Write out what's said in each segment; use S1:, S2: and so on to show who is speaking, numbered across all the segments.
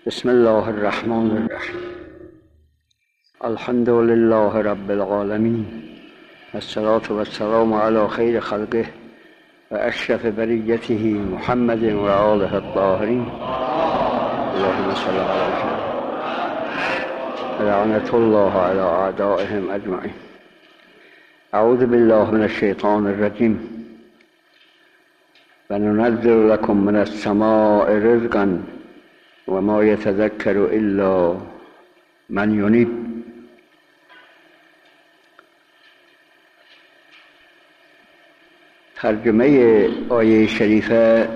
S1: بسم الله الرحمن الرحیم. الحمد لله رب العالمین، الصلاة والسلام علی خیر خلقه و اشرف بریته محمد و آله الطاهرین. اللهم صل علی محمد. لعنة الله علی اعدائهم اجمعین. اعوذ بالله من الشیطان الرجیم. و ننزل لكم من السماء رزقا و ما یتذکر الا من ینیب. ترجمه آیه شریفه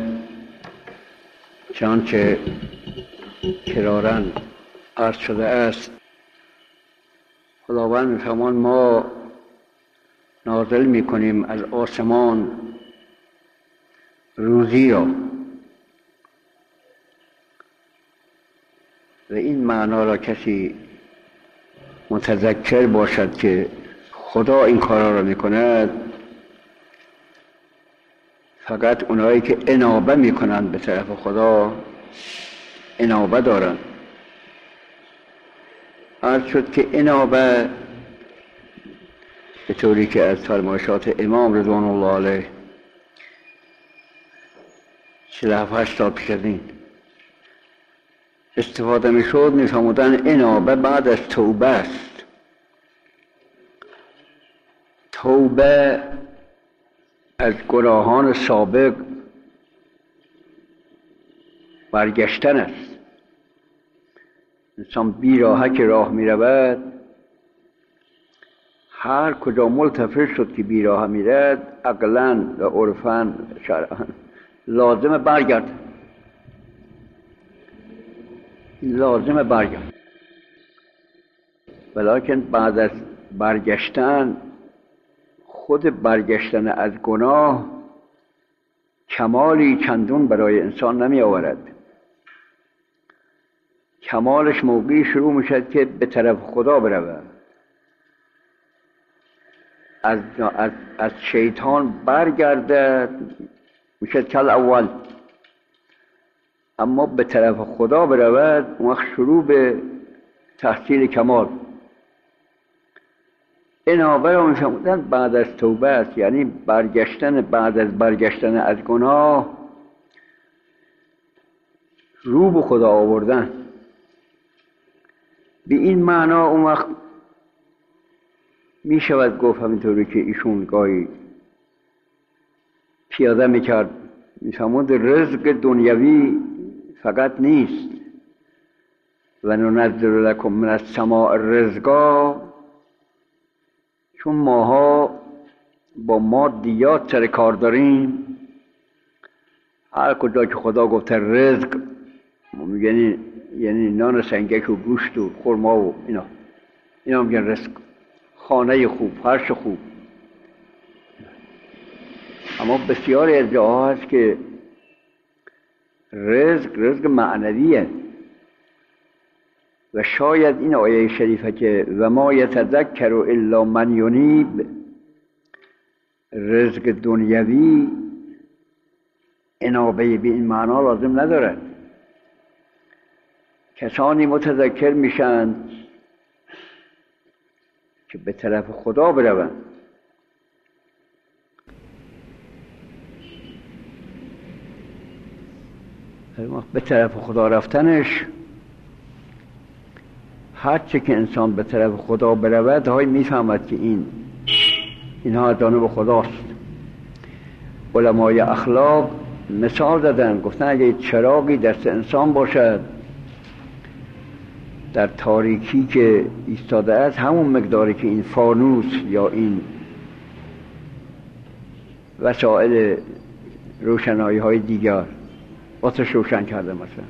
S1: چنانچه کراراً عرض شده است، خداوند می‌فرماید ما نازل می‌کنیم از آسمان روزی را، و این معنا را کسی متذکر باشد که خدا این کارا را می‌کند، فقط اونایی که انابه می‌کنند به طرف خدا انابه دارند. عرض شد که انابه به طوری که از فرمایشات امام رضوان الله علیه 47 سال پیش از این استفاده میشد، میفرمودن انابه بعد از توبه است. توبه از گناهان سابق برگشتن است. انسان بیراهه که راه میرود، هر کجا ملتفت شد که بیراهه میرد، عقلاً و عرفاً شرعاً لازم برگرد، لازم برگرد. ولیکن بعد از برگشتن، خود برگشتن از گناه کمالی چندون برای انسان نمی آورد. کمالش موقعی شروع می شد که به طرف خدا برود، از شیطان برگرده، می شد کل اول. اما به طرف خدا برود، اون وقت شروع به تحصیل کمال. انابه را می‌فرمودن بعد از توبه است، یعنی برگشتن، بعد از برگشتن از گناه رو به خدا آوردن. به این معنا اون وقت می شود گفت همینطوری که ایشون گاهی پیاده میکرد، می‌فرمود رزق دنیوی فقط نیست. و ننزل لکم من السماء رزقا، چون ماها با مادیات سر کار داریم، هر کجا که خدا گفته رزق، یعنی نان سنگک و گوشت و خرما و اینا میگن رزق. خانه خوب، فرش خوب. اما بسیاری از جاها هست که رزق معنویه، و شاید این آیه شریفه که و ما یتذکر الا من ینیب، رزق دنیوی انابه به این معنا لازم نداره. کسانی متذکر میشن که به طرف خدا بروند. به طرف خدا رفتنش، هرچه که انسان به طرف خدا برود، های میفهمد که اینها جانب خداست. علمای اخلاق مثال دادن، گفتن اگه چراغی دست انسان باشد در تاریکی که ایستاده است، همون مقداری که این فانوس یا این وسایل روشنایی های دیگر آتش روشن کرده، مثلا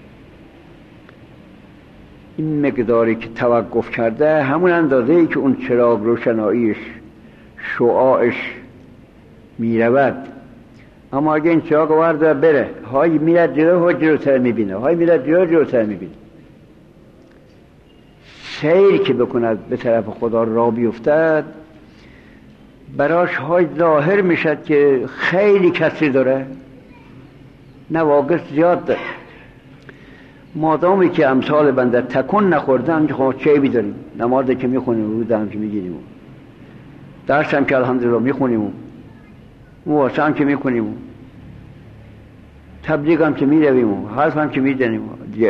S1: این مقداری که توقف کرده، همون اندازه ای که اون چراغ روشناییش، شعاعش میرود. اما اگه این چراغ ورده بره، های میرد جلو و جلوتر میبینه، های میرد جلو و جلوتر میبینه. سیر که بکند به طرف خدا را بیفتد، براش های ظاهر میشد که خیلی کسری داره، نواقص زیاد داره. مادامی که امثال بنده تکون نخوردن که خب چه بیداریم، نمازی که میخونیم، روزه هم که میگیریم، درس هم که الحمدلله میخونیم، مواسه هم که میکنیم، تبلیغ هم که میرویم، حرف هم که میزنیم،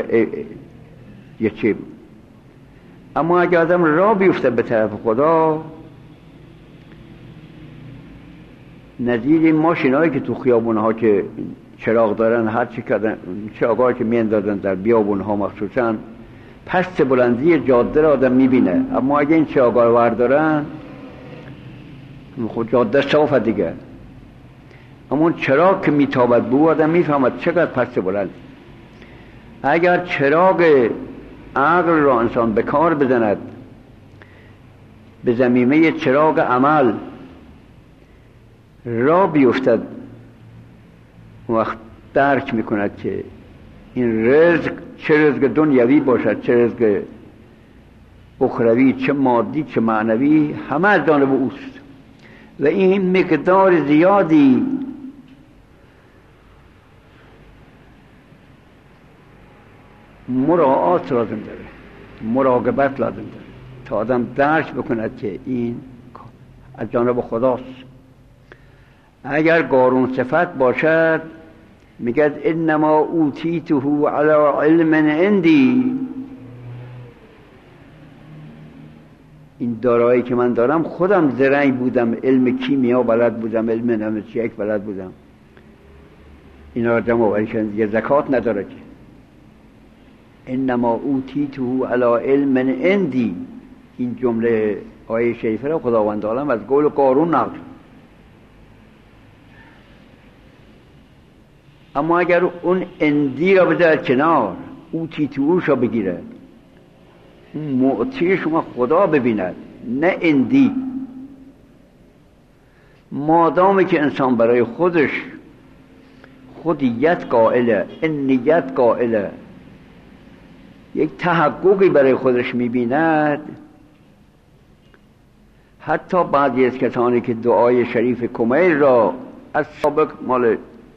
S1: یه چه. اما اگه آدم راه بیفته به طرف خدا، نظیر این ماشینایی که تو خیابونها که چراغ دارن، هر چی کردن، چراغایی که میاندازن در بیابونها مخصوصا، پست بلندی جاده را آدم میبینه. اما اگه این چراغا رو بردارن، خود جاده صافه دیگه. اما اون چراغ که میتابد به او، آدم میفهمد چقدر پست بلند. اگر چراغ عقل را انسان به کار بزند، به زمینه چراغ عمل را بیفتد، وقت درک میکند که این رزق، چه رزق دنیوی باشد، چه رزق اخروی، چه مادی چه معنوی، همه از جانب اوست و این مقدار زیادی مراعات لازم داره، مراقبت لازم داره تا آدم درک بکند که این از جانب خداست. اگر قارون صفت باشد، میگه انما اوتیته علی علم عندی، این دارایی که من دارم، خودم زرنگ بودم، علم کیمیا بلد بودم، علم نمسیک بلد بودم، اینا را جمع آوری کردن دیگه. زکات نداره که انما اوتیته علی علم عندی، این جمله آیه شریفه را خداوند عالم از قول قارون نقل. اما اگر اون اندی را بذاره کنار، اوتیتوش را بگیره، معطی شما خدا ببیند، نه اندی. مادامی که انسان برای خودش خودیت قائله، انیت قائله، یک تحققی برای خودش میبیند، حتی بعضی از کسانی که دعای شریف کمیل را از سابق مال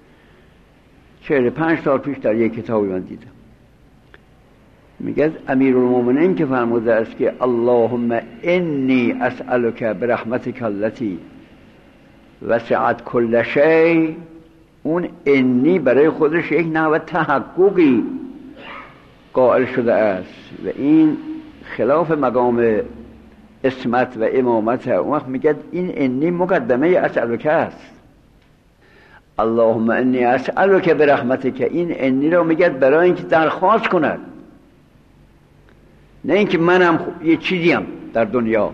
S1: 45 سال پیش در یک کتابی من دیدم، میگه امیرالمومنین که فرموده است که اللهم انی اسألک برحمتک التی وسعت کل شیء، اون انی برای خودش یک نوع تحققی قائل شده است و این خلاف مقام اسمت و امامت. اون وقت میگه این انی مقدمه اسألک است. اللهم انی اسألک برحمتک، این انی رو میگه برای اینکه درخواست کند، نه اینکه منم یه چیزیم در دنیا.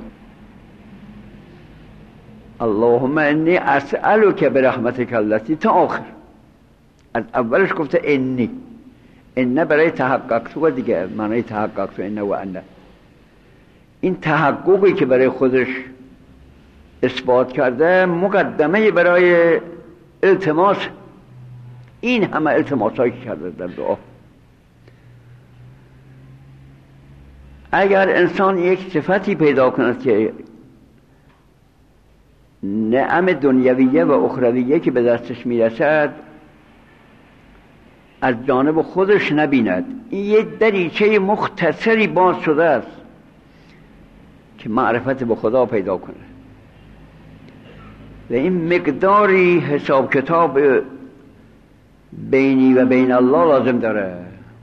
S1: اللهم انی اسألک برحمتک التی تا آخر. از اولش گفته انی، انه برای تحقق تو دیگه، معنی تحقق تو انه و انه. این تحققی که برای خودش اثبات کرده مقدمه برای التماس. این همه التماسایی که کرده در دعا. اگر انسان یک صفتی پیدا کند که نعم دنیویه و اخرویه که به دستش میرسد از جانب خودش نبیند، این یک دریچه مختصری باز شده است که معرفت به خدا پیدا کنه و این مقداری حساب کتاب بینی و بین الله لازم داره.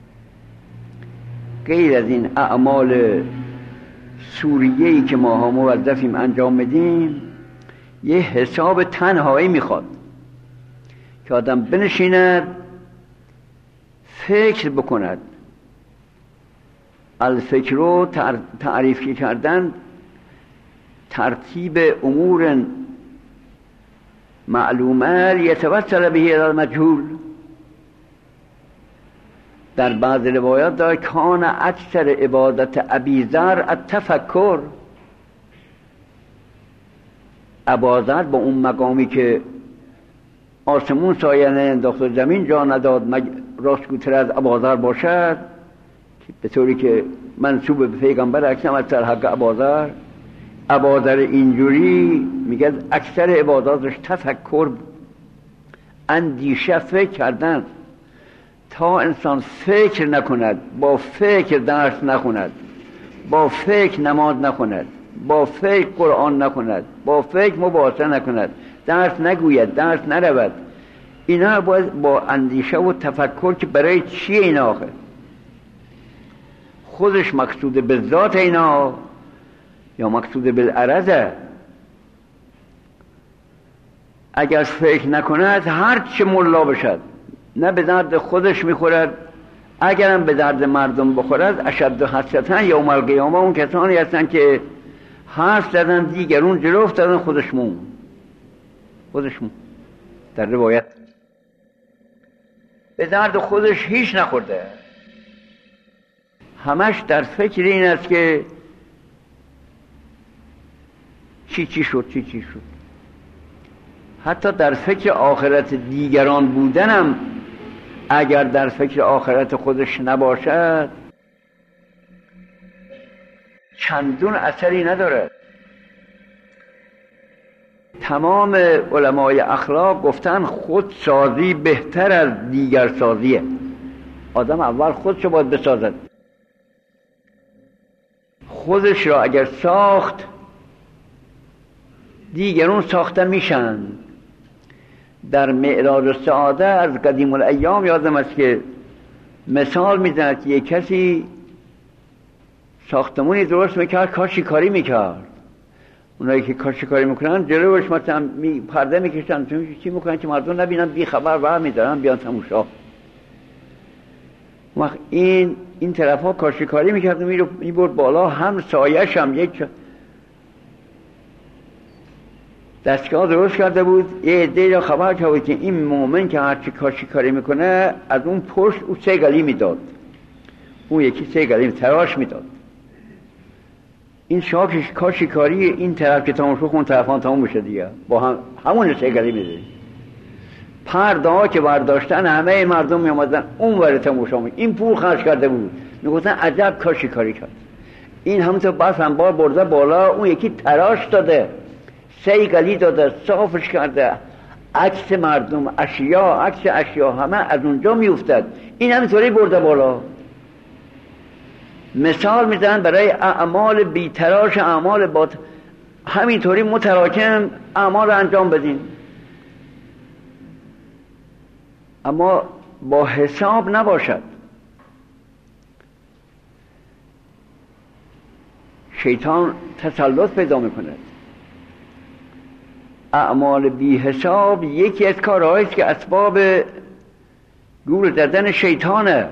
S1: غیر از این اعمال سوریه‌ای که ما ها موظفیم انجام بدیم، یه حساب تنهایی میخواد که آدم بنشیند فکر بکند. الفکر رو تعریف کردن ترتیب امور معلومه یتوسل به الى المجهول. در بعض روایات داره کان اکثر عبادت ابی ذر التفکر. ابازر با اون مقامی که آسمون سایه انداخت و زمین جا نداد راستگوتر از ابازر باشد، به طوری که منسوب به پیغمبر اکرم از حق ابازر اینجوری میگه اکثر عباداتش تفکر، اندیشه، فکر کردن. تا انسان فکر نکند، با فکر درس نخوند، با فکر نماز نخوند، با فکر قرآن نخوند، با فکر مباحثه نکند، درس نگوید، درس نرود، اینا باید با اندیشه و تفکر که برای چیه اینا آخه؟ خودش مقصود به ذات اینا یا مقصود بالعرضه؟ اگر فکر نکند هر چه ملا بشد نه به درد خودش میخورد، اگرم به درد مردم بخورد اشد حسرتا یوم القیامه اون کسانی هستن که حرف زدن دیگرون جلو افتادن، خودش مون در روایت به درد خودش هیچ نخورده، همش در فکر این است که چی شد. حتی در فکر آخرت دیگران بودنم اگر در فکر آخرت خودش نباشد چندون اثری ندارد. تمام علمای اخلاق گفتن خودسازی بهتر از دیگر سازیه. آدم اول خودشو باید بسازد. خودش را اگر ساخت دیگرون ساخته میشن. در معراج السعاده از قدیم الایام یادم است که مثال میزند که یک کسی ساختمونی درست میکرد، کاشیکاری میکرد. اونایی که کاشیکاری میکنن جلوش مثلا پرده میکشن، چی میکنن که مردم نبینن، بی خبر برمیدارن بیان تماشا. وقت این طرف ها کاشیکاری میکرد و میبرد بالا، هم سایش هم یک دستگاه درست کرده بود. یه عده را خبر کرد که این مومن که هرچی کاشیکاری میکنه از اون پشت او 3 گلی میداد، اون یکی 3 گلی تراش میداد. این شاکش کاشیکاری این طرف که تمام شد اون طرفان تمام بشه دیگه، با همون 3 گلی میده. پرده ها که برداشتن همه مردم میامدن اون ور تماشا می. این پول خرج کرده بود، میگفتن عجب کاشیکاری کرد. این همونطور بس هم بار برده بالا، اون یکی تراش داده، 3 گلی داده، صافش کرده، عکس مردم، عکس اشیا همه از اونجا میافتد. این همینطوری برده بالا. مثال میزنن برای اعمال بیتراش، اعمال همینطوری متراکم اعمال انجام بدین، اما با حساب نباشد. شیطان تسلط پیدا میکند. اعمال بی حساب یکی از کارهایی است که اسباب گول زدن شیطانه.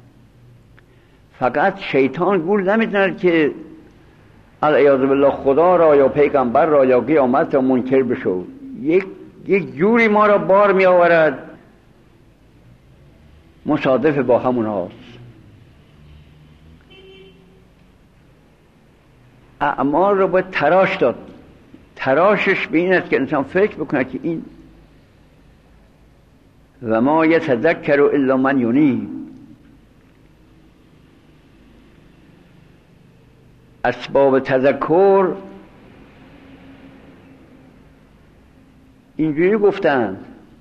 S1: فقط شیطان گول نمیزند که العیاذ بالله خدا را یا پیغمبر را یا قیامت را منکر بشو، یک جوری ما را بار می آورد مصادف با همون هاست. اعمال را باید تراش داد. تراشش به این است که انسان فکر بکنه که این و ما یتذکر الا من ینیب. اسباب تذکر اینجوری گفتن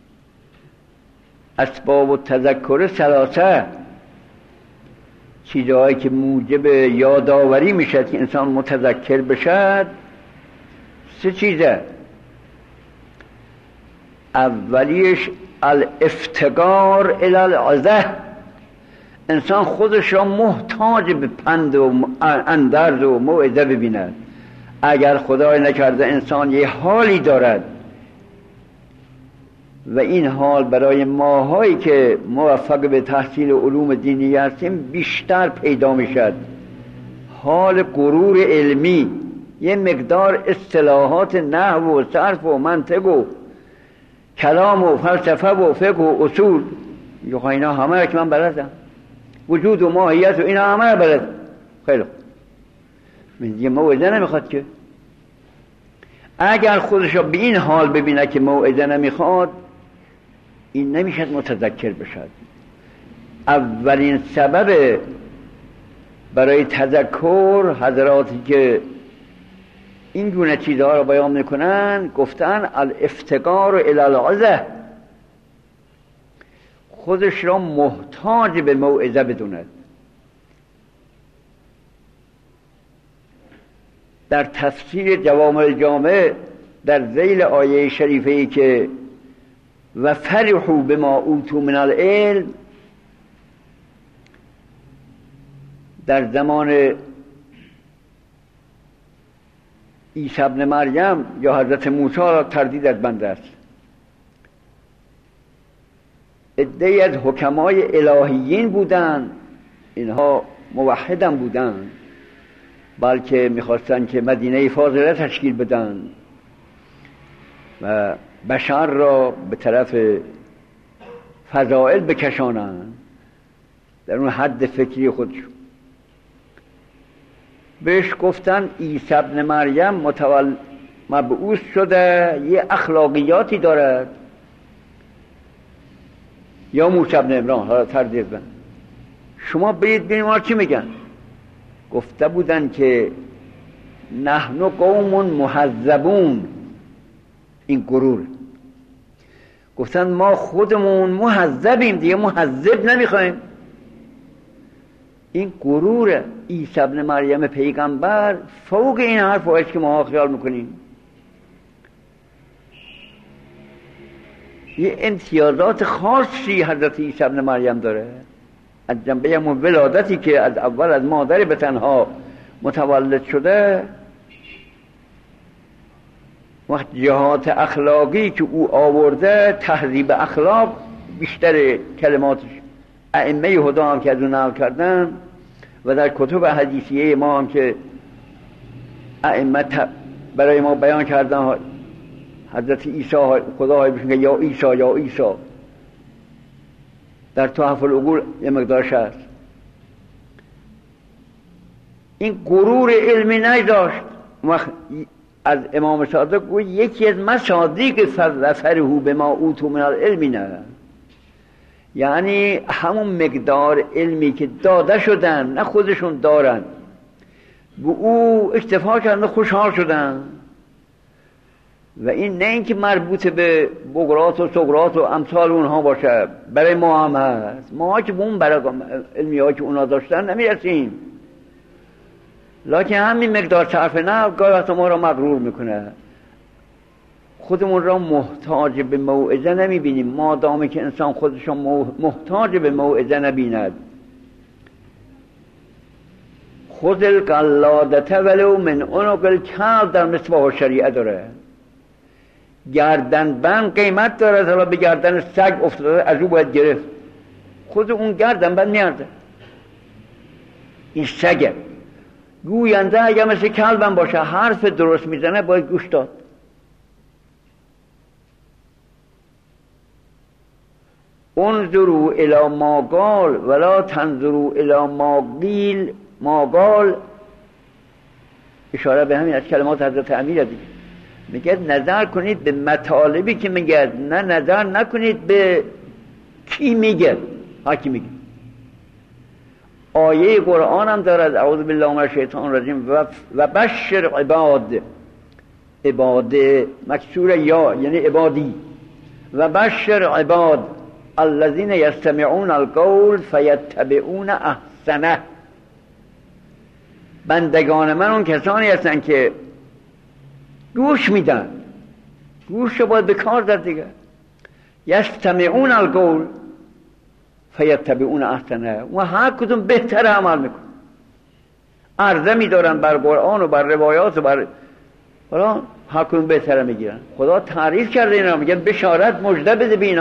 S1: اسباب تذکر 3 چیزهایی که موجب یادآوری میشد که انسان متذکر بشد 3 چیزه. اولیش الافتقار الی العظه، انسان خودش را محتاج به پند و اندرز و موعظه ببیند. اگر خدای نکرده انسان یه حالی دارد و این حال برای ماهایی که موفق به تحصیل علوم دینی هستیم بیشتر پیدا میشد، حال غرور علمی، یه مقدار اصطلاحات نحو و صرف و منطق و کلام و فلسفه و فقه و اصول، اینا همه را که من بلدم، وجود و ماهیت و اینا همه را بلدم. خیلی خوب، دیگه موعظه نمیخواد که. اگر خودش را به این حال ببینه که موعظه نمیخواد، این نمیشد متذکر بشد. اولین سبب برای تذکر حضراتی که این گونه چیزها را بیان میکنن گفتن الافتقار الی العظه، خودش را محتاج به موعظه بدوند. در تفسیر جوامع الجامع در ذیل آیه شریفه‌ای که و فرحوا بما اوتوا من العلم، در زمان عیسی ابن مریم یا حضرت موسی را تردید از بنده است. عده‌ای از حکمای الهیین بودند، اینها موحدم بودند، بلکه میخواستند که مدینه فاضله تشکیل بدن و بشر را به طرف فضائل بکشانند در اون حد فکری خودشون. بهش گفتن عیسی ابن مریم مبعوث شده، یه اخلاقیاتی دارد، یا موسی ابن عمران، حالا تردید بند. شما برید ببینید ما چی میگن. گفته بودن که نحن قوم مهذبون، این غرور. گفتن ما خودمون مهذبیم، دیگه مهذب نمیخوایم. این غرور عیسی ابن مریم پیغمبر فوق این حرف است که ما خیال میکنیم. یه امتیازات خاصی حضرت عیسی ابن مریم داره از جنبه همون ولادتی که از اول از مادر به تنها متولد شده. وقت جهات اخلاقی که او آورده، تهذیب اخلاق بیشتر کلماتش ائمه هدی هم که از اون نقل کردن و در کتب حدیثیه ما هم که ائمه برای ما بیان کردن، حضرت عیسی خدا میگه یا عیسی یا عیسی، در تحف العقول یه مقدارش هست. این غرور علمی نداشت. از امام صادق گوید یکی از مصادیق فرحوا بما اوتوا من العلم، نه یعنی همون مقدار علمی که داده شدن، نه خودشون دارن، به او اکتفا کردن، خوشحال شدن. و این نه اینکه مربوط به بقراط و سقراط و امثال اونها باشه، برای ما هم هست. ما که به اون علمی ها که اونا داشتن نمیرسیم، لکن همین مقدار صرف نه گاهی وقتا ما را مغرور میکنه. خودمون را محتاج به موعظه نمیبینیم. ما دامه که انسان خودش را محتاج به موعظه نبیند. خذ القلادة ولو من عنق الکلب در مصباح شریعه داره. گردن بند قیمت داره، حالا به گردن سگ افتاده از او باید گرفت. خود اون گردن بند میارده. این سگه گوینده اگر مثل کلبم باشه حرف درست میزنه باید گوش داد. انظروا الی ما قال ولا تنظروا الی ما قیل ما قال. اشاره به همین از کلمات حضرت امیر دیگه. میگه نظر کنید به مطالبی که میگه، نه نظر نکنید به کی میگه، ها کی میگه. آیه قرآن هم دارد اعوذ بالله من الشیطان الرجیم و بشر عباد، عباد مکسور یا یعنی عبادی، و بشر عباد الذین یستمعون القول فیتبعون احسنه. بندگان من اون کسانی هستن که گوش میدن، گوش رو باید به کار داد دیگه. یستمعون القول فیتبعون احسنه، و هر کدوم بهتر عمل میکن. عرضه میدارن بر قرآن و بر روایات و بر حالا هر کدوم بهتر میگیرن. خدا تعریف کرده اینا، میگه بشارت مژده بده به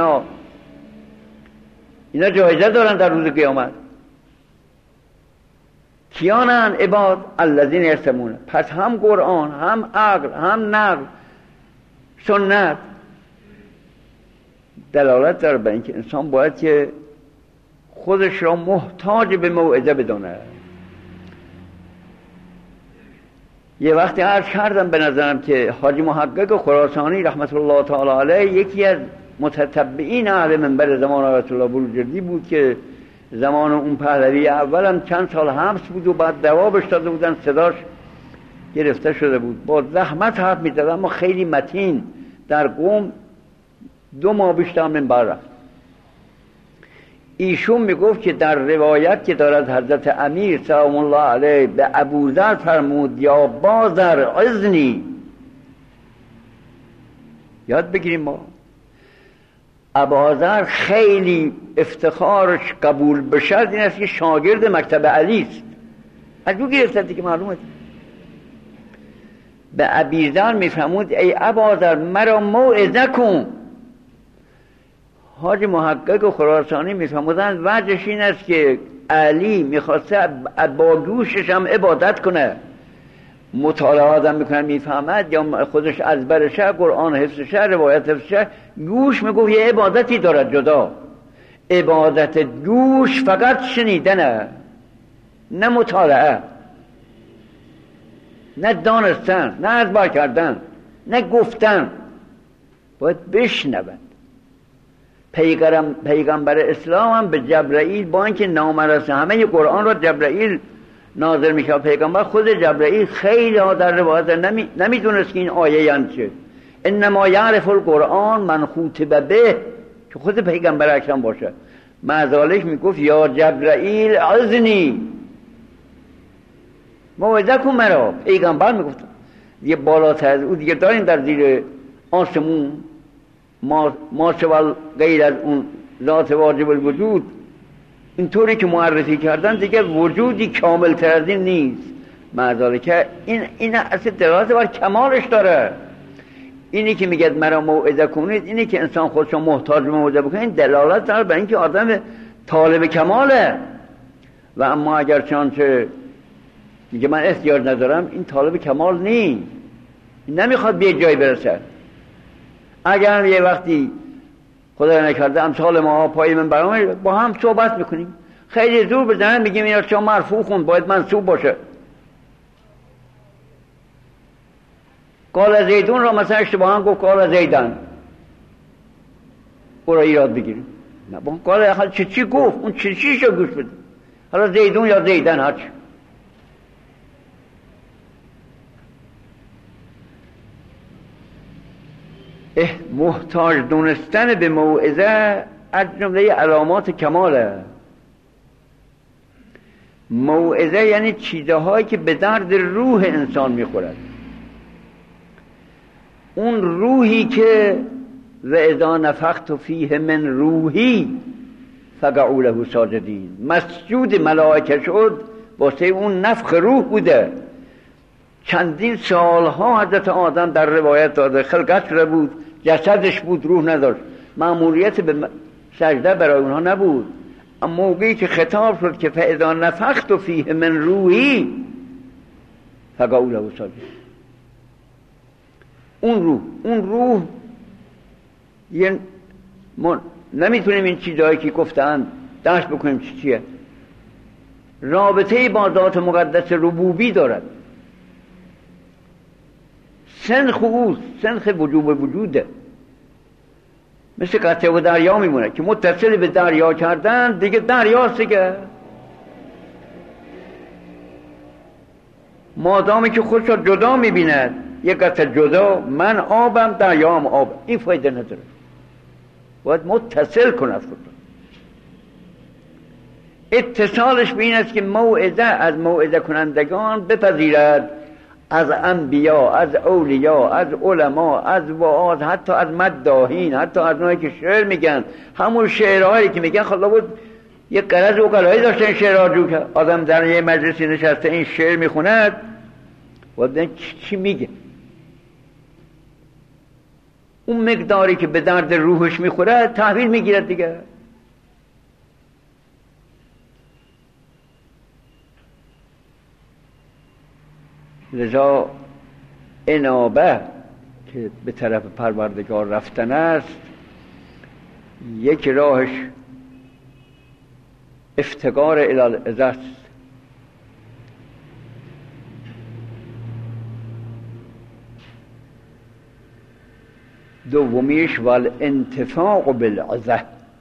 S1: اینا جایزه دارن در روز قیامت. کیانن؟ عباد الذین یستمعون. پس هم قرآن، هم عقل، هم نقل، سنت دلالت داره به اینکه انسان باید که خودش را محتاج به موعظه بدونه. یه وقتی عرض کردم به نظرم که حاجی محقق خراسانی رحمت الله تعالی علیه یکی از متتبعین اهل منبر زمان آیت الله بروجردی بود که زمان اون پهلوی اولم چند سال حبس بود و بعد دوابش داده بودن، صداش گرفته شده بود، با زحمت حرف می‌زد اما خیلی متین. در قم 2 ماه بیشتر منبر رفت. ایشون میگفت که در روایت که دارد حضرت امیر سلام الله علیه به ابوذر فرمود یا بازر اذنی. یاد بگیریم ما ابوذر خیلی افتخارش قبول بشه این است که شاگرد مکتب علی است. از او گرفته دیگه معلومه. به ابیذر میفرمود ای ابوذر مرا موعظه کن. حاج محقق و خراسانی میفرمودند وجهش این است که علی میخواسته با گوشش هم عبادت کنه. مطالعه آدم میکنه میفهمد یا خودش از برشه قرآن حفظشه روایت حفظشه گوش میگوه یه عبادتی دارد جدا. عبادت گوش فقط شنیدنه نه مطالعه نه دانستن نه ازبار کردن نه گفتن. باید بشنود. پیغمبر اسلام هم به جبرائیل با اینکه نامرسه همه قرآن را جبرائیل نازل میشه. پیغمبر خود جبرائیل خیلی ها در روایت نمیدونست که این آیه یعنی چه. انما یعرف القرآن من خوطب به که خود پیغمبر اکرم باشه. معذالک میگفت یا جبرائیل اذنی موعظه کن مرا. پیغمبر میگفت یه بالاتر از او دیگه داریم در زیر آسمون ما سوال غیر از اون ذات واجب الوجود اینطوری که معرفی کردن دیگه وجودی کامل تر از این نیست. معذالک این اصل دلالت بر کمالش داره. اینی که میگه مرا موعظه کنید اینی که انسان خودشو محتاج موعظه بکنه این دلالت داره بر اینکه آدم طالب کماله. و اما اگر چنانچه میگه من احتیاج ندارم این طالب کمال نیست. نمیخواد به جای برسه. اگر یه وقتی خدا نکرده امثال ما پای من برامه با هم صحبت میکنیم خیلی زور بزنن میگیم اینا چون مرفوع خون باید منصوب باشه. قال زیدون را مثلا اشتباهاً گفت قال زیدن او را ایراد بگیریم. نه با قال اخل چی گفت اون چیشو گوش بده. حالا زیدون یا زیدن هرچی. محتاج دونستن به موعظه از جمله علامات کماله. موعظه یعنی چیزهایی که به درد روح انسان میخورد. اون روحی که و اذا نفخت فیه من روحی فقعوا له ساجدین مسجود ملائکه شد واسه اون نفخ روح بوده. چندین سالها حضرت آدم در روایت داده خلقت شده بود جسدش بود روح نداشت. مأموریت به سجده برای اونها نبود. اما موقعی که خطاب شد که فاذا نفخت فیه من روحی فقعوا له ساجدین اون روح یه ما نمیتونیم این چیزهایی که گفتن درست بکنیم چیه. رابطه با ذات مقدس ربوبی دارد. سنخ اوست سنخ وجوب وجوده. مثل قطعه و دریا میمونه که متصل به دریا کردن دیگه دریاست دیگه. مادامی که خودش را جدا میبیند یک قطعه جدا من آبم دریام آب این فایده نداره. باید متصل کنه خود را. اتصالش به این است که موعظه از موعظه کنندگان بپذیرد از انبیا از اولیا از علما از وعاظ حتی از مداحین حتی از اونایی که شعر میگن همون شعرهایی که میگن خدا بود یک قرض و قلایی داشته این شعرها جو که آدم در یه مجلسی نشسته این شعر میخوند و چی میگه اون مقداری که به درد روحش میخوره تحویل میگیرد دیگه. لذا انابه که به طرف پروردگار رفتن است یک راهش افتقار الی العزت است. دومیش والانتفاع بالعزه.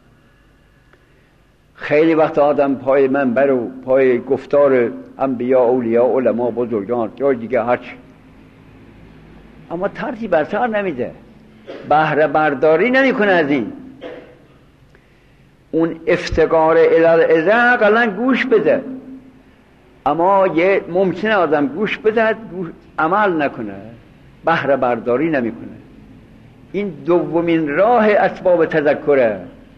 S1: خیلی وقت آدم پای منبر و پای گفتار انبیا اولیاء علما بزرگان یا دیگه هرچی اما ترتیب اثر نمیده بهره برداری نمیکنه از این. اون افتقار الالعزه اقلا گوش بده. اما یه ممکنه آدم گوش بده عمل نکنه، بهره برداری نمیکنه. این دومین راه اسباب تذکره،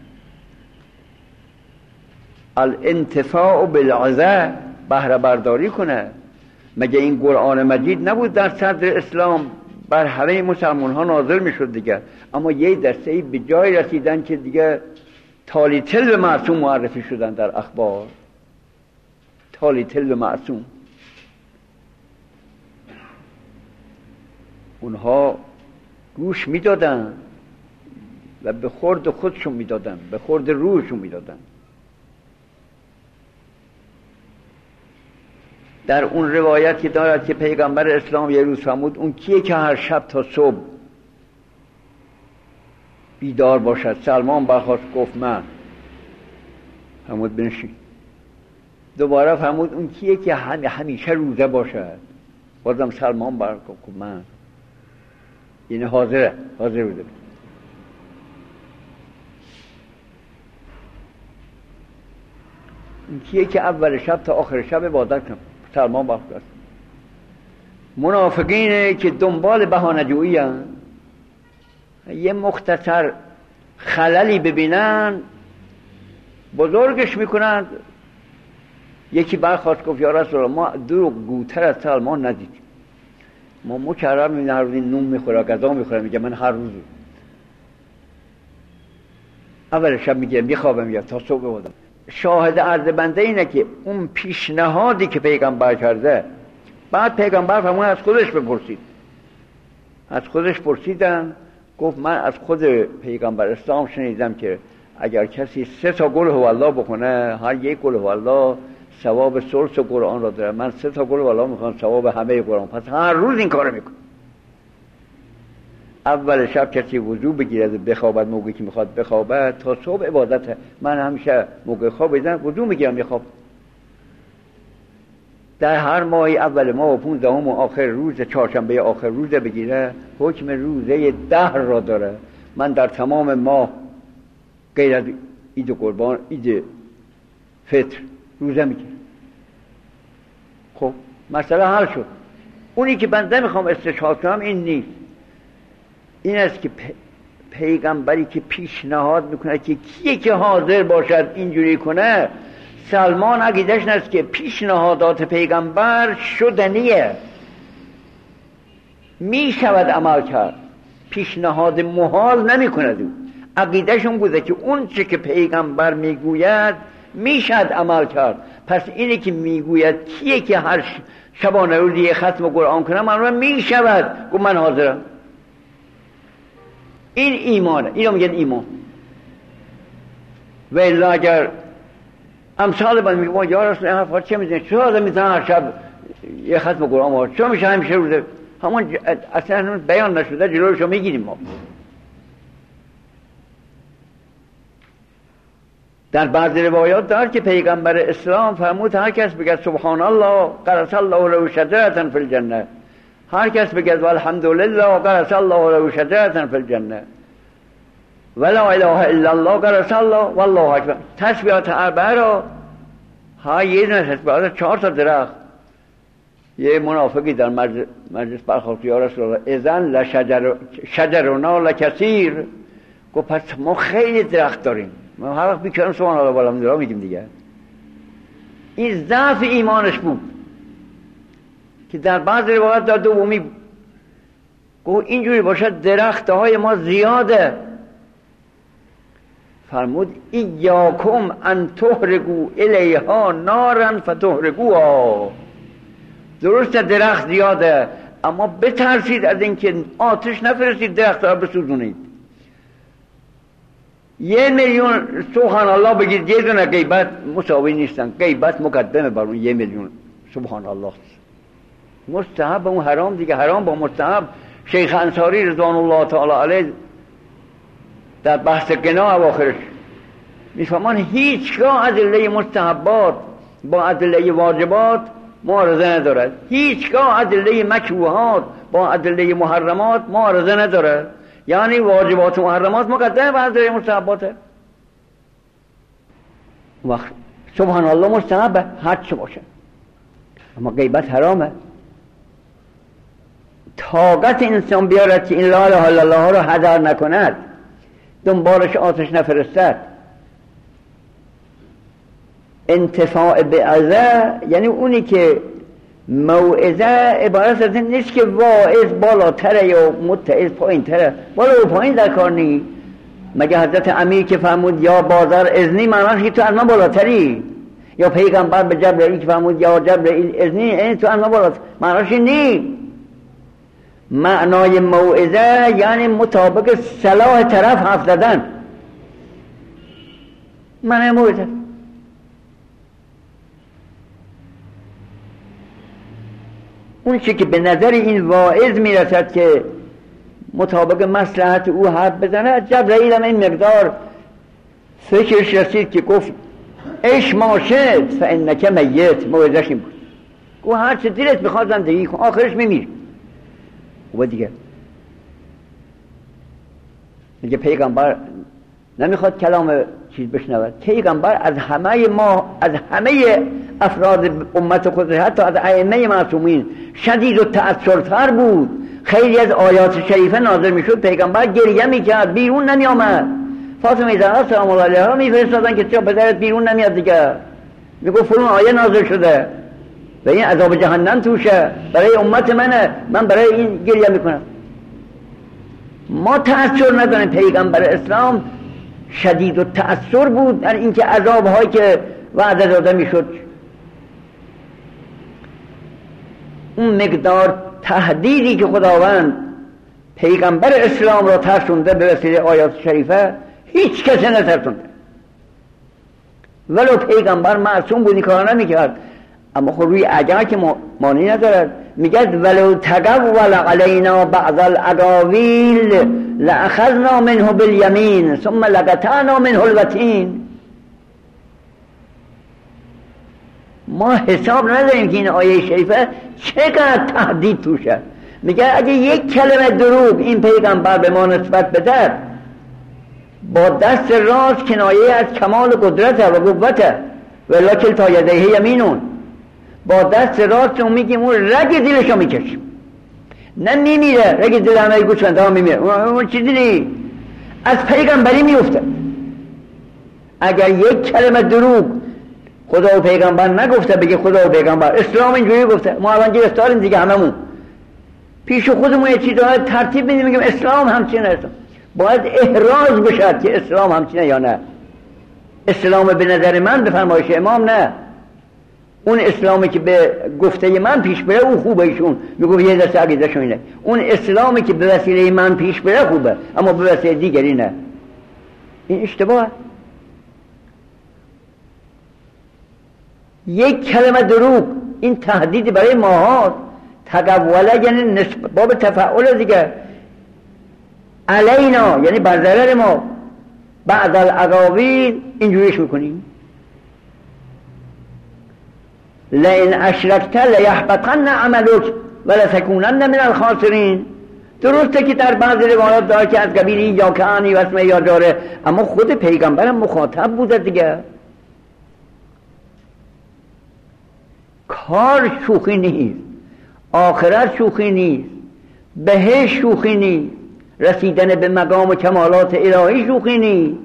S1: الانتفاع بالعظه، بهره برداری کنه. مگه این قرآن مجید نبود در صدر اسلام بر همه مسلمان ها نازل میشد دیگه؟ اما یه دسته ای به جای رسیدن که دیگه تالی تل معصوم معرفی شدن در اخبار، تالی تل معصوم. اونها گوش میدادن و به خورد خودشون میدادن، به خورد روحشون میدادن. در اون روایت که دارد که پیغمبر اسلام یه روز فرمود اون کیه که هر شب تا صبح بیدار باشد؟ سلمان برخاست گفت من. فرمود بنشین. دوباره فرمود اون کیه که همیشه روزه باشد؟ بازم سلمان برخاست گفت من. یعنی حاضر بوده. این کیه که اول شب تا آخر شب عبادت کنه؟ سلمان برخاست. منافقینه که دنبال بهانه‌جویی هستند، یه مختصر خللی ببینن بزرگش میکنند. یکی برخواست گفت یا رسول الله ما دو گوتر از سلمان ندیدیم، ما مکرر میبینیم هر روز نون میخوره غذا میخوره. میگه من هر روز اول شب میگم میخوابم یا تا صبح بودم. شاهد عرض بنده اینه که اون پیشنهادی که پیغمبر کرده، بعد پیغمبر فرمود از خودش بپرسید. از خودش پرسیدن، گفت من از خود پیغمبر اسلام شنیدم که اگر کسی 3 قل هو الله بکنه، هر یک قل هو الله ثواب ثلث قرآن را داره. من 3 قل هو الله میخوام ثواب همه قرآن، پس هر روز این کارو میکنم. اول شب کسی وضو بگیره بخوابد موقعی که میخواد بخوابد تا صبح عبادته. من همیشه موقع خواب بزنم وضو میگیرم میخواب. در هر ماهی اول ماه و 15 و آخر روز چهارشنبه آخر روزه بگیره حکم روزه دهر را داره. من در تمام ماه غیر از عید قربان، عید فطر روزه میگیرم. خب مسئله حل شد. اونی که بنده میخوام استشهاد کنم این نیست، این است که پیغمبری که پیشنهاد میکنه که کیه که حاضر باشد اینجوری کنه. سلمان عقیدش است که پیشنهادات پیغمبر شدنیه، میشود عمل کرد. پیشنهاد محال نمیکنه. او عقیدش اون بوده که اون چه که پیغمبر میگوید میشد عمل کرد. پس اینی که میگوید کیه که هر شبانه روزی ختم قرآن کنه من میشود، گفت من حاضرم. این ایمانه. اینو میگن ایمان. و الا اگر امثال من میگم یا رسول الله حرفا چه میزنی؟ چرا آدم میزنه هر شب یه ختم قرآن باشه؟ چرا میشه همیشه روزه؟ همون اصلا بیان نشده، جلوشو میگیریم ما. در بعض روایات دار که پیغمبر اسلام فرمود هر کس بگه سبحان الله غرس الله له شجرة فی الجنه، هر کس بگه والحمدلله غرس الله له شجرة فی الجنه، ولا اله الا الله غرس الله والله اکبر. تسبیحات اربعه را یه دونه تسبیحات 4 تا درخت. یه منافقی در مجلس برخاست یا رسول الله اذن لشجرنا لکثیر. گفت پس ما خیلی درخت داریم. ما هر وقت بیکرم سبحان الله والحمدلله میگیم دیگه. این ضعف ایمانش بود که در بعض روایات در دومی گفت اینجوری باشد درختهای ما زیاده. فرمود ایاکم ان تحرقوا الیها نارا فتحرقوها. درست درخت زیاده اما بترسید از اینکه آتش نفرستید درخت را بسوزونید. 1 میلیون سبحان الله بگید یه دونه غیبت مساوی نیستن. غیبت مقدمه بر اون 1 میلیون سبحان الله. مستحب اون حرام دیگه، حرام با مستحب. شیخ انصاری رضوان الله تعالی علیه در بحث قنا اواخرش میفهمان هیچگاه ادله مستحبات با ادله واجبات معارضه ندارد، هیچگاه ادله مکروهات با ادله محرمات معارضه ندارد. یعنی واجبات و محرمات مقدمه بر ادله مستحباته. وقت سبحان الله مستحبه هر چه باشه، اما غیبت حرامه. طاقت انسان بیارد که این لا اله الا الله رو هدر نکند، دنبالش آتش نفرستد. انتفاع به عزه یعنی اونی که موعظه عبارت از این نیست که واعظ بالاتره یا متعظ پایین تره، بالا و پایین در کار نی. مگه حضرت امیر که فرمود یا بازار اذنی معناش که تو از من بالاتری، یا پیغمبر به جبرئیل که فرمود یا جبرئیل اذنی این تو از من بالاتر، معناش نی. معنای موعظه یعنی مطابق صلاح طرف حرف زدن، معنای موعظه. اون چی که به نظر این واعظ میرسد که مطابق مصلحت او حرف بزنه، جبرئیل هم این مقدار فکرش رسید که گفت اش ما شد فانک میت. موعظه‌اش این بود، گفت هر چه دلت بخواد زندگی کن، آخرش میمیری. و دیگه میگه پیغمبر نمیخواد کلام چیز بشنود. پیغمبر از همه ما، از همه افراد امت خود، حتی از ائمه معصومین شدید و تأثرتر بود. خیلی از آیات شریفه نازل میشد، پیغمبر گریه میکرد، بیرون نمیامد. فاطمه زهرا سلام الله علیها میفرستادن که چرا پدرت بیرون نمیاد دیگه، میگه فلان آیه نازل شده و این عذاب جهنم توشه، برای امت منه، من برای این گریه میکنم. ما تأثیر نداریم. پیغمبر اسلام شدید و تأثیر بود در اینکه عذاب هایی که وعده داده میشد، اون مقدار تهدیدی که خداوند پیغمبر اسلام را ترسونده به وسیله آیات شریفه، هیچ کسی نترسونده. ولو پیغمبر معصوم بود این کار نمیکرد، اما خب روی اجر که مانی ندارد. میگد ولو تقول علینا بعض الاقاویل لاخذنا منه بالیمین ثم لقطعنا منه الوتین. ما حساب نداریم که این آیه شریفه چقدر تهدید توشه. میگه اگه یک کلمه دروغ این پیغمبر به ما نسبت بده، با دست راست کنایه از کمال قدرت و قوته، ولا کلتا یدیه یمینون، با دست راست اون میگیم اون رگ دلشو میکشیم، نه میمیره، رگ دل همه گوسفنده ها میمیره، اون چیزی نی، از پیغمبری میفته. اگر یک کلمه دروغ خدا و پیغمبر نگفته بگه خدا و پیغمبر، اسلام اینجوری گفته، ما الان گرفتاریم دیگه هممون، پیش خودمون یه چیزها ترتیب میدیم میگیم اسلام همچینه. اسلام باید احراز بشد که اسلام همچینه یا نه. اسلام به نظر من به فرمایش امام نه، اون اسلامی که به گفته من پیش بره اون خوبه. ایشون میگه یه دسته عقیده‌شون اینه، اون اسلامی که به وسیله من پیش بره خوبه، اما به وسیله دیگری نه. این اشتباهه. یک کلمه دروغ این تهدید برای ماها. تقوله یعنی باب تفعول دیگه، علینا یعنی بر ضرر ما، بعد الاقاویل اینجوریش میکنیم. لئن اشرکت لیحبطن عملک ولتکونن من الخاسرین. درسته که در بعضی روایات داره که از قبیل یا کانی و اسم یا داره، اما خود پیغمبرم مخاطب بوده دیگه. کار شوخی نیست، آخرت شوخی نیست، بهشت شوخی نیست، رسیدن به مقام و کمالات الهی شوخی نیست.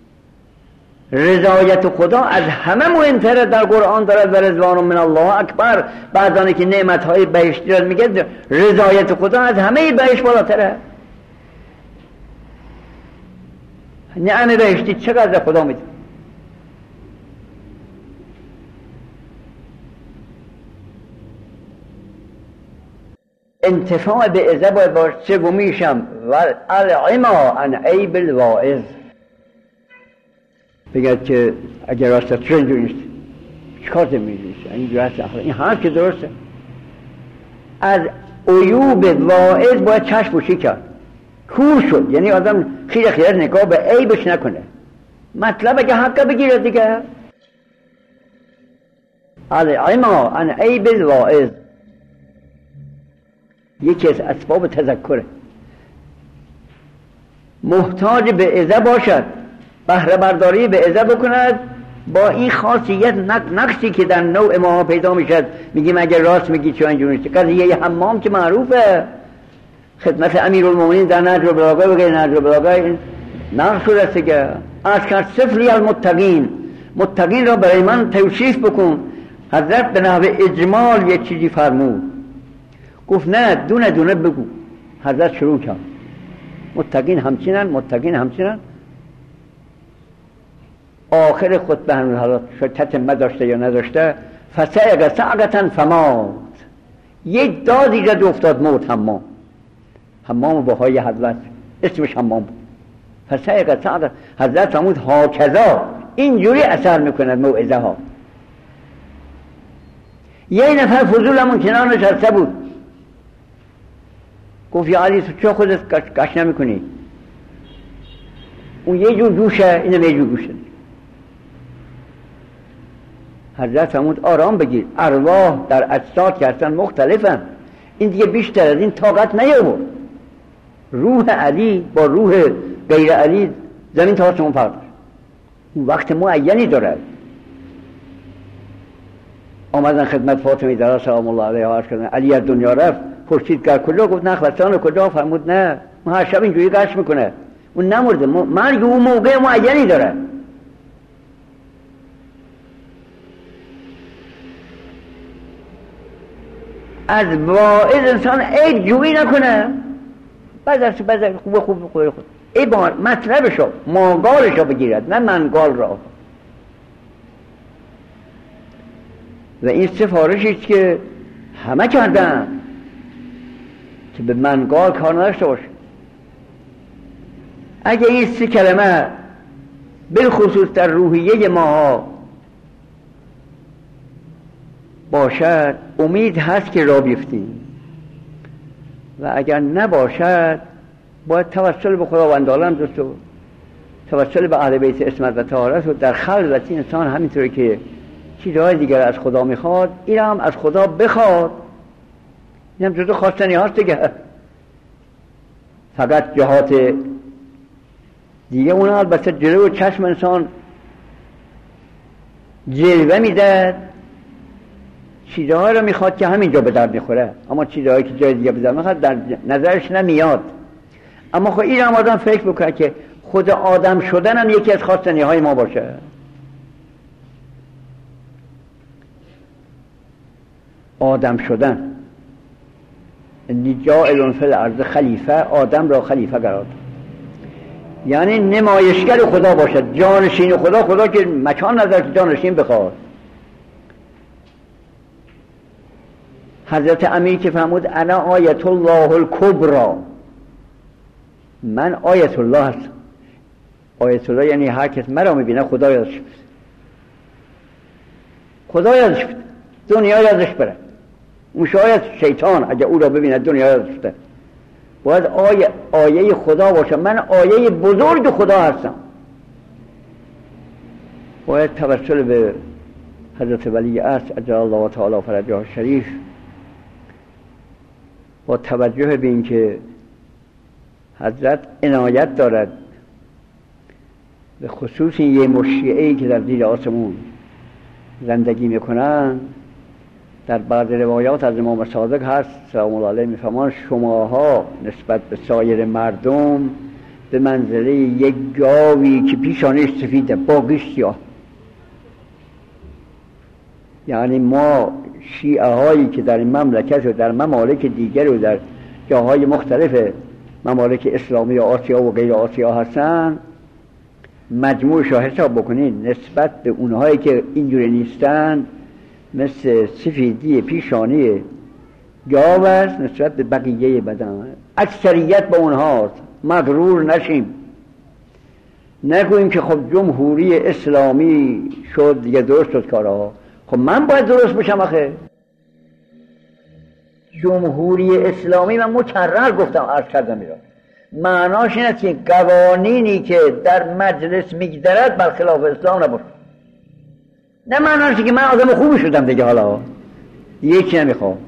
S1: رضایت خدا از همه مهمتره. در قرآن دارد و رضوان من الله اکبر. بعضانی که نعمتهای بهشتی را میگه، رضایت خدا از همه بهشت بالاتره. نعم بهشتی چقدر خدا میده. انتفاع به عزه باید باش. سومیشم والعما عن عیب الواعظ. بگرد که اگر راست چه اینجور نیست، چکار دمیدیست اینجور هست، این حرف که درسته. از عیوب واعظ باید چشم پوشی کرد، کور شد، یعنی آدم خیلی خیلی نگاه به عیبش نکنه، مطلب اگه حقه بگیره دیگه. العما عن عیب الواعظ یکی از اسباب تذکره. محتاج به عزه باشد، بهره برداری به عزه بکند، با این خاصیت نقصی که در نوع ما پیدا میشد، میگیم اگر راست میگی چرا اینجوری نیست. قضیه حمام که معروفه، خدمت امیرالمومنین در نهج البلاغه و غیر نهج البلاغه این نقل شده است که از کرد صفلی المتقین، متقین را برای من توصیف بکن. حضرت به نحو اجمال یک چیزی فرمود، گفت نه دونه دونه بگو. حضرت شروع کرد متقین همچینن، متقین همچینن. آخر خطبه هنوز حالا شاید تتمه داشته یا نداشته، فسعق سعقتن فمات، یک دادی زد افتاد موت. حمام بهای حضرت اسمش حمام بود. فسعق سعقتن، حضرت فرمود هاکذا، اینجوری اثر میکند موعظه ها. یه نفر فضول همون کنار نشسته بود، گفت یا علی تو چه خودت گشت نمیکنی؟ اون یه جور گوشه، اینم یه جور گوشه. حضرت فرمود آرام بگیر، ارواح در اجساد که هستن مختلفن، این دیگه بیشتر از این طاقت نیاورد. روح علی با روح غیر علی زمین تا آسمون فرق داره، اون وقت معینی داره. آمدن خدمت فاطمه زهرا سلام الله علیها عرض کردن علی از دنیا رفت، پرسید گر کجا؟ گفت نخوستان کجا؟ فرمود نه اون هر شب اینجوری گشت میکنه، اون نمرده، مرگ اون موقع معینی داره. از واعظ انسان عیب جویی نکنه، بعد خوب عیب مطلبشو مانگالشو بگیرد، نه منگال را. و این سفارشی است که همه کردن که به منگال کار نداشته باشه. اگه این 3 کلمه بالخصوص در روحیه ماها باشد، امید هست که راه بیفتیم، و اگر نباشد باید توسل به خداوند عالم داشت و توسل به اهل بیت عصمت و طهارت و در خلوت انسان همینطوری که چیزهای دیگر از خدا میخواد، این هم از خدا بخواد. این هم جزو خواستنی هاست دیگه. فقط جهات دیگه اون البته جلو چشم انسان جلوه میده، چیزهایی رو میخواد که همینجا به درد میخوره، اما چیزهایی که جای دیگه به درد میخواد در نظرش نمیاد. اما خب این هم آدم فکر بکنه که خود آدم شدن هم یکی از خواستنی های ما باشه. آدم شدن، جاعل فی الارض خلیفه، آدم را خلیفه قرار داد، یعنی نمایشگر خدا باشد، جانشین خدا که مکان نظر که جانشین بخواد. حضرت امیر که فرمود انا آیت الله الکبری، من آیت الله هستم. آیت الله یعنی هر کس مرا میبینه خدا یادش بره، خدا یادش بره، دنیا یادش بره. اون شاید شیطان اگه او را ببینه دنیا یادش بره. باید آیه خدا باشه، من آیه بزرگ خدا هستم. باید توسل به حضرت ولی عصر عجل الله تعالی فرجه الشریف، با توجه به این که حضرت عنایت دارد به خصوص یه مشیعه‌ای که در زیر آسمون زندگی میکنن، در بعض روایات از امام صادق هست سلام الله علیه میفرمان شماها نسبت به سایر مردم به منزله یک گاوی که پیشانش سفیده باقیش سیاه. یعنی ما شیعه هایی که در این مملکت و در ممالک دیگر و در جاهای مختلف ممالک اسلامی و آسیا و غیر آسیا هستن، مجموعش را حساب بکنید نسبت به اونهایی که اینجوری نیستن مثل سفیدی پیشانی گاو است نسبت به بقیه بدن. اکثریت با اونهاست، مغرور نشیم، نگوییم که خب جمهوری اسلامی شد دیگه درست شد کارها. خب من باید درست بشم آخه. جمهوری اسلامی من مکرر گفتم، عرض کردم ایران، معناش این است که قوانینی که در مجلس میگذرد برخلاف اسلام نباشه. نه معناش که من آدم خوبی شدم دیگه، حالا یکی نمیخوام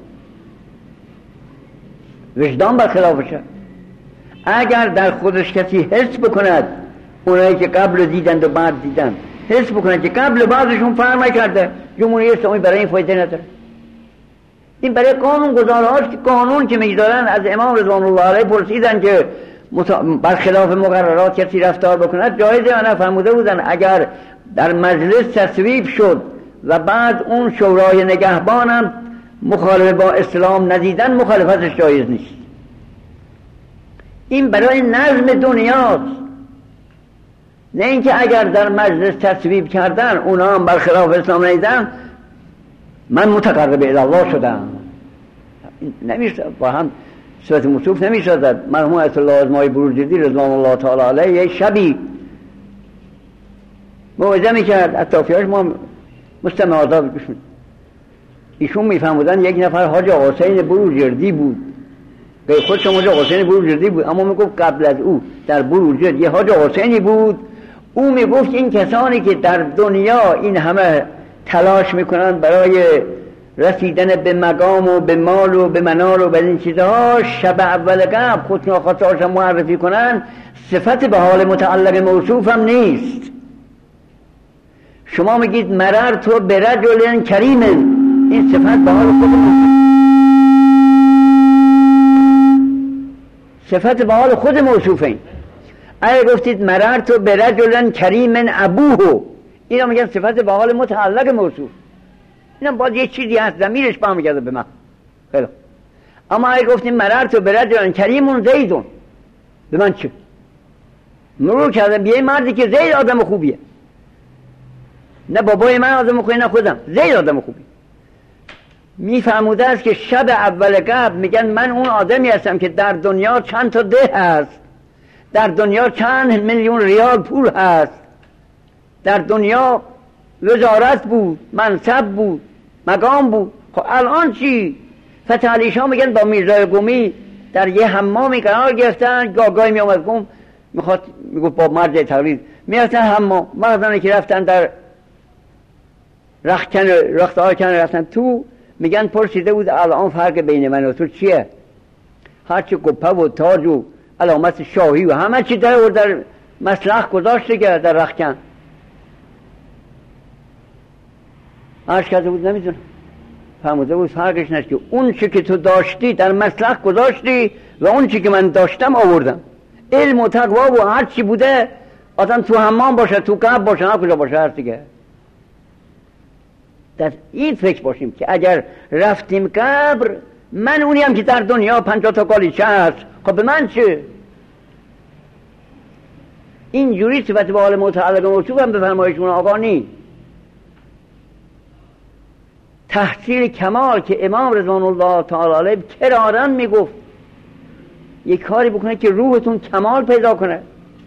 S1: وجدان برخلافشه. اگر در خودش کسی حس بکند، اونایی که قبل دیدند و بعد دیدند حس بکنن که قبل بعضشون فرق نکرده، جمهوری اسلامی برای این فایده نداره. این برای قانون گذارهاش که قانون که میگذارن از امام رضوان الله علیه پرسیدن که برخلاف مقررات کسی رفتار بکند جایزه یا نه؟ فرموده بودن اگر در مجلس تصویب شد و بعد اون شورای نگهبانم مخالفه با اسلام ندیدن مخالفتش جایز نیست. این برای نظم دنیاست، نه اینکه اگر در مجلس تصویب کردن اونا هم برخلاف اسلام ندیدن من متقرب الله شدم. نمیشه با هم صفت موصوف نمیشه. مرحوم آیت الله ازمایی بروجردی رضوان الله تعالی علیه یک شبی موعظه میکرد، اطرافیاش ما مستمع آزاد بشون، ایشون میفهمودن یک نفر حاج آقا حسین بروجردی بود، خودشون حاج آقا حسین بروجردی بود، اما میگفت قبل از او در بروجرد یه حاج آقا حسینی بود. او میگفت این کسانی که در دنیا این همه تلاش میکنن برای رسیدن به مقام و به مال و به منال و به این چیزها، شب اول قبل خودشون خاطرش معرفی کنن، صفت به حال متعلق موصوف هم نیست. شما میگید مررت برجل کریم، این صفت به حال خود صفت به حال خود موصوفه. اگه گفتید مررت برجل کریم ابوه، اینا میگن صفت به حال متعلق موصوف، اینا باید یه چیزی هست ضمیرش برمیگرده به من. خیلی. اما اگه گفتیم مررت برجل کریم زیدون، به من چه؟ مرور کردم بیه مردی که زید آدم خوبیه، نه بابای من آدم خوبیه نه خودم، زید آدم خوبیه. میفرموده است که شب اول قبل میگن من اون آدمی هستم که در دنیا چند تا ده هست، در دنیا چند میلیون ریال پول هست، در دنیا وزارت بود، منصب بود، مقام بود. خب الان چی؟ فتح علی شاه میگن با میرزا قمی در یه حمامی قرار گرفتن، گاگای میامد قم میخواد میگفت با مرد تقلید میرفتن حمام، مردانی که رفتن در رخت آکن رفتن تو، میگن پرسیده بود الان فرق بین من و تو چیه؟ هرچی گپه و تاج و علامت شاهی و همه چی در مسلخ گذاشته که در رخکن. عرض کرده بود نمیدونم، فرموده بود فرقش نست که اون چی که تو داشتی در مسلخ گذاشتی و اون چی که من داشتم آوردم. علم و تقوا و هر چی بوده آدم تو حمام باشه، تو قبر باشه، هر کجا باشه، هر دیگه در این فکر باشیم که اگر رفتیم قبر من اونی هم که در دنیا 50 تا قالیچه هست، خب به من چه؟ اینجوری صفت به حال متعلق موصوف هم به فرمایشون آقا نی. تحصیل کمال که امام رضوان الله تعالی علیه کرارن میگفت یک کاری بکنه که روحتون کمال پیدا کنه،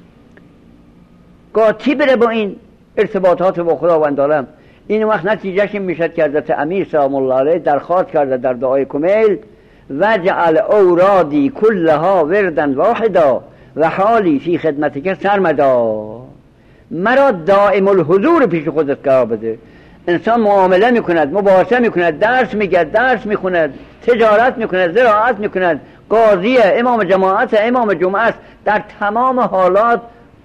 S1: قاطی بره با این ارتباطات با خداوند عالم. این وقت نتیجهش این میشد که حضرت امیر سلام الله علیه درخواست کرده در دعای کمیل وجعل اورادی کلها وردا واحدا و حالی فی خدمتک سرمدا، مرا دائم الحضور پیش خودت قرار بده. انسان معامله میکند، مباحثه میکند، درس میگه، درس میخوند، تجارت میکند، زراعت میکند، قاضیه، امام جماعت، امام جمعه است، در تمام حالات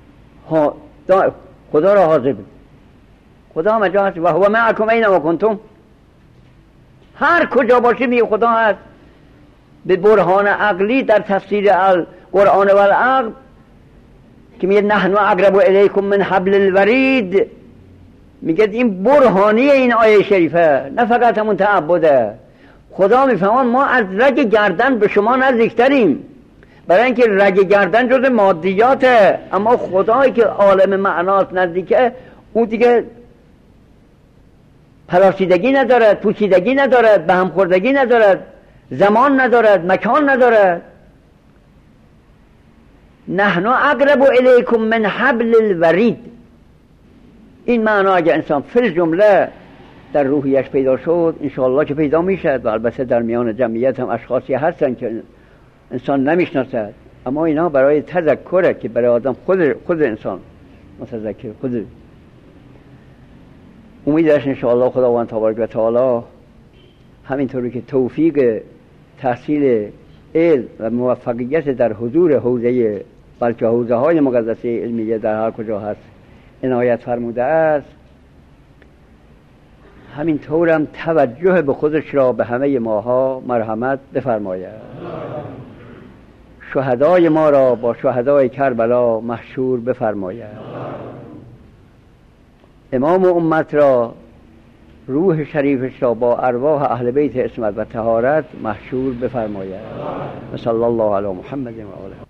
S1: خدا را حاضر بده. خدا همه جا هست و هو معکم اینما کنتم، هر کجا باشی میگه خدا هست. به برهان عقلی در تفسیر القرآن و العقل که میگه نحن اقرب الیکم من حبل الورید، میگه این برهانی این آیه شریفه، نه فقط همون تعبده. خدا میفهمان ما از رگ گردن به شما نزدیکتریم، برای اینکه رگ گردن جز مادیاته، اما خدایی که عالم معنات نزدیکه اون دیگه پراسیدگی ندارد، پوسیدگی ندارد، به هم خوردگی ندارد، زمان ندارد، مکان ندارد. نحن اقرب الیکم من حبل الورید، این معنا اگه انسان فل جمله در روحیش پیدا شد انشاءالله که پیدا میشد. و البته در میان جمعیت هم اشخاصی هستن که انسان نمیشناسد، اما اینا برای تذکره که برای آدم خود انسان متذکر خود امیدش انشاءالله خداوند تبارک و تعالی همینطوری که توفیق تحصیل علم و موفقیت در حضور حوزه بلکه حوزه های مقدسه علمیه در هر کجا هست عنایت فرموده است، همین طورم توجه به خودش را به همه ماها مرحمت بفرماید. شهدای ما را با شهدای کربلا محشور بفرماید. امام امت را، روح شریفش را با ارواح اهل بیت عصمت و طهارت محشور بفرماید. صلی الله علی محمد و آله.